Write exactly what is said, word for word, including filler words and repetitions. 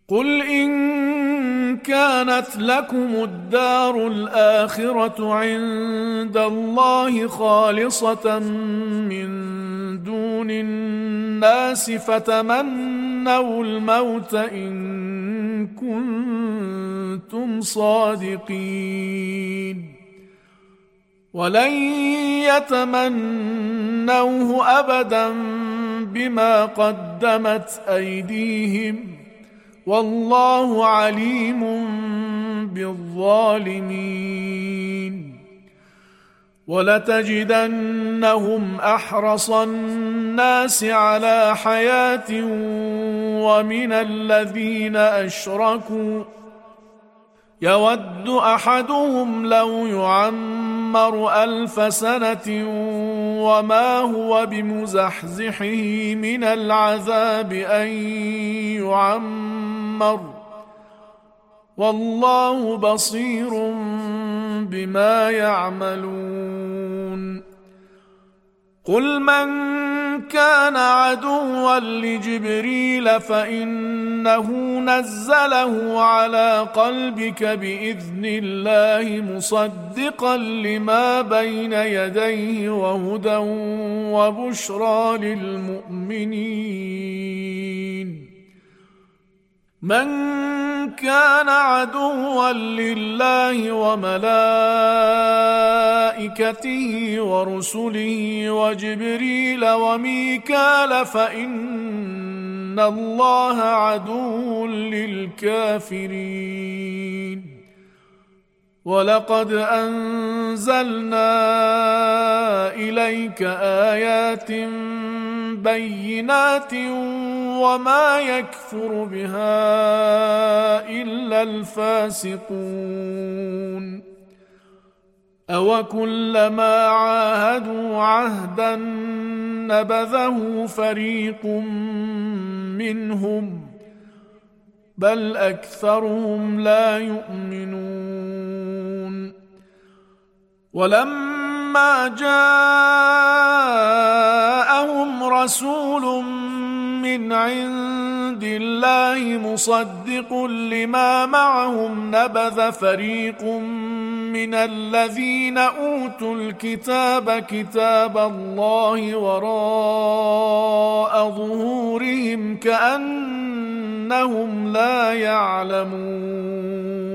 قل إن كانت لكم الدار الآخرة عند الله خالصة من دون الناس فتمنوا الموت إن كنتم صادقين ولن يتمنوه أبدا بما قدمت أيديهم والله عليم بالظالمين ولتجدنهم أحرص الناس على حياة ومن الذين أشركوا يود أحدهم لو يعمر ألف سنة وما هو بمزحزحه من العذاب أن يعمر والله بصير بما يعملون قل من كان عدوا لجبريل فإنه نزله على قلبك بإذن الله مصدقا لما بين يديه وهدى وبشرى للمؤمنين من كان عدوا لله وملائكته ورسله وجبريل وميكال فإن الله عدو للكافرين ولقد أنزلنا إليك آيات بينات وما يكفر بها إلا الفاسقون أو كلما عاهدوا عهدا نبذه فريق منهم بل أكثرهم لا يؤمنون ولما جاءهم رسول من عند الله مصدق لما معهم نبذ فريق من الذين أوتوا الكتاب كتاب الله وراء ظهورهم كأنهم لا يعلمون